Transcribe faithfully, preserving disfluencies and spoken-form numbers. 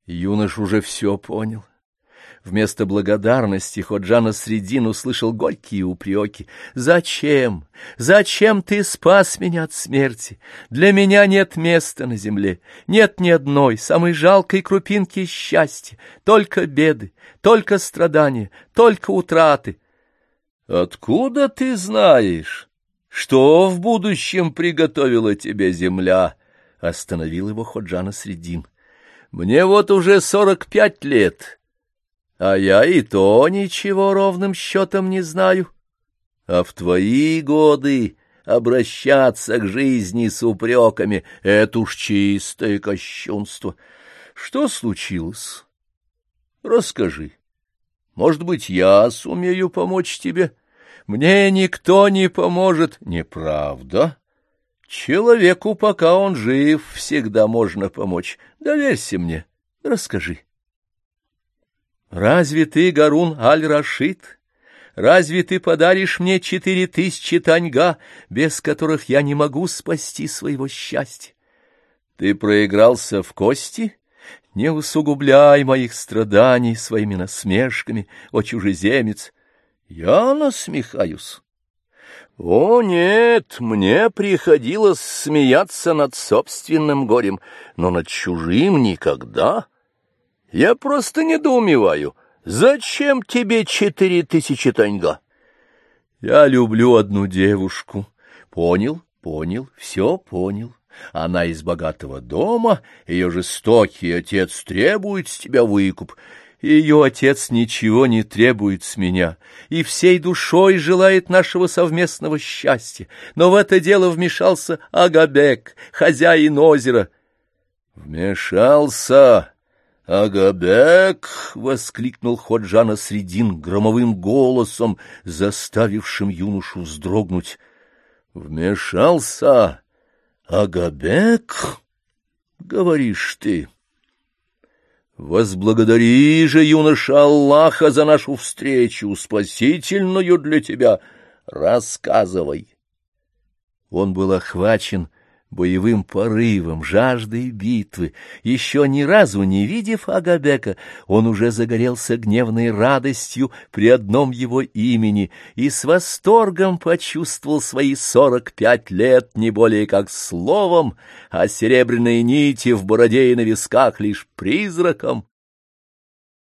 Юнош уже все понял. Вместо благодарности Ходжа Насреддин услышал горькие упреки. «Зачем? Зачем ты спас меня от смерти? Для меня нет места на земле, нет ни одной, самой жалкой крупинки счастья, только беды, только страдания, только утраты». «Откуда ты знаешь, что в будущем приготовила тебе земля?» — остановил его Ходжа Насреддин. «Мне вот уже сорок пять лет». А я и то ничего ровным счетом не знаю. А в твои годы обращаться к жизни с упреками — это уж чистое кощунство. Что случилось? Расскажи. Может быть, я сумею помочь тебе? Мне никто не поможет. Неправда. Человеку, пока он жив, всегда можно помочь. Доверься мне, расскажи. Разве ты, Гарун аль-Рашид? Разве ты подаришь мне четыре тысячи таньга, без которых я не могу спасти своего счастья? Ты проигрался в кости? Не усугубляй моих страданий своими насмешками, о чужеземец. Я насмехаюсь. О, нет, мне приходилось смеяться над собственным горем, но над чужим никогда. Я просто недоумеваю, зачем тебе четыре тысячи таньга? Я люблю одну девушку. Понял, понял, все понял. Она из богатого дома, ее жестокий отец требует с тебя выкуп. Ее отец ничего не требует с меня и всей душой желает нашего совместного счастья. Но в это дело вмешался Агабек, хозяин озера. Вмешался... «Агабек!» — воскликнул Ходжа Насреддин громовым голосом, заставившим юношу вздрогнуть. «Вмешался Агабек? Говоришь ты. Возблагодари же, юноша, Аллаха за нашу встречу, спасительную для тебя. Рассказывай». Он был охвачен боевым порывом, жаждой битвы. Еще ни разу не видев Агабека, он уже загорелся гневной радостью при одном его имени и с восторгом почувствовал свои сорок пять лет не более как словом, а серебряные нити в бороде и на висках лишь призраком.